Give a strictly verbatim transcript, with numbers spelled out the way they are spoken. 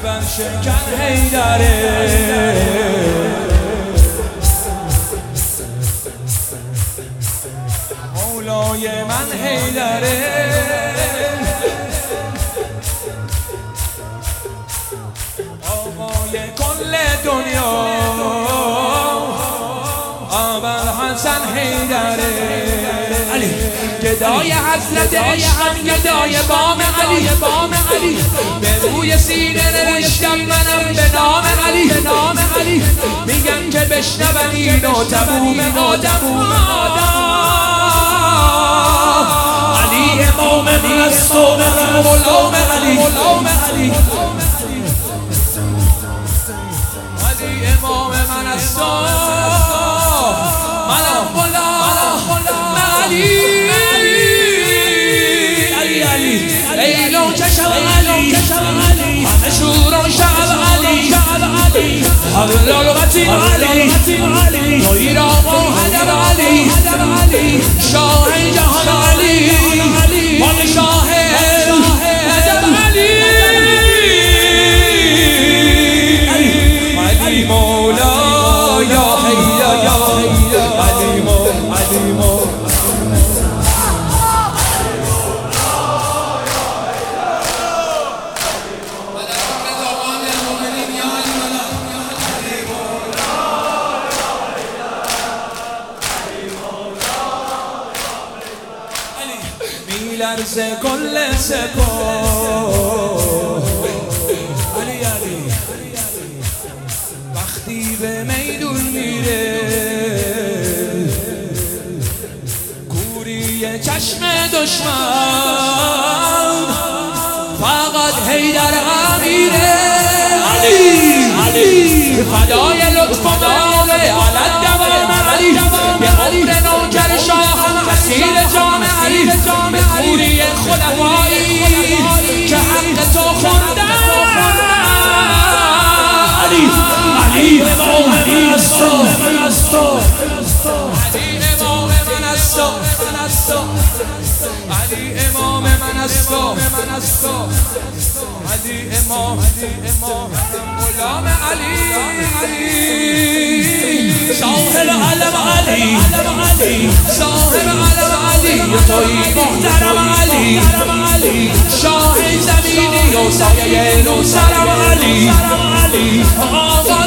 بر شکن حیدره مولای من حیدره آقای کل دنیا ابوالحسن حیدره علی گدای حضرت عشقم گدای بام علی بام علی به روی سینه نوشتم منم به نام علی به نام علی میگن که بشنون اینو تموم آدم علی امام من است و من غلام علی غلام علی علی امام من است و منم غلام علی لیل و چشم علی همه شور و شعب علی حبل الوطین علی تو ایران و هدر علی شاه جهان علی پادشاه عجب علی علی مولا یا حیدر علی مولا علی مولا میلرزه کل سپاه علی علی وقتی به میدون میره کوری چشم دشمن فقط حیدر امیره علی علی فدای لطف و معامه علت دوام علی به عمر نوکر شاهم مسیر جام علی به کوری خلفایی که حق تو خوردن علی علی امام من است علی امام من است علی امام من است علی امام غلام علی صاحب علم علی صاحب علم علی توی محترم علی شاه زمینی و سایه نو سرم علی